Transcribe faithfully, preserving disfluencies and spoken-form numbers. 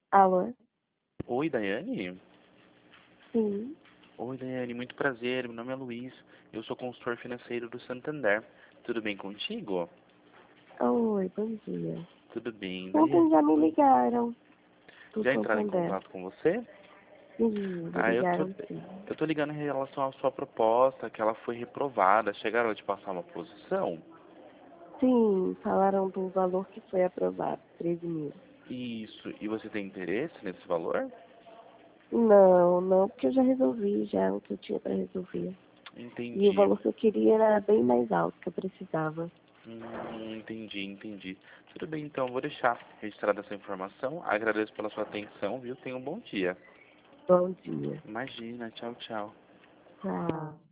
Alô? Oi, Daiane? Sim. Oi, Daiane, muito prazer. Meu nome é Luiz. Eu sou consultor financeiro do Santander. Tudo bem contigo? Oi, bom dia. Tudo bem, Ontem Daiane. já me ligaram do Já entraram em Santander. contato com você? Sim, me Ah, eu tô, ligaram sim. eu tô ligando em relação à sua proposta, que ela foi reprovada. Chegaram a te passar uma posição? Sim, falaram do valor que foi aprovado, treze mil. Isso. E você tem interesse nesse valor? Não, não, porque eu já resolvi já o que eu tinha para resolver. E o Entendi. valor que eu queria era bem mais alto que eu precisava. Hum, entendi, entendi. Tudo bem, então, vou deixar registrada essa informação. Agradeço pela sua atenção, viu? Tenha um bom dia. Bom dia. Imagina, tchau, tchau. Tchau.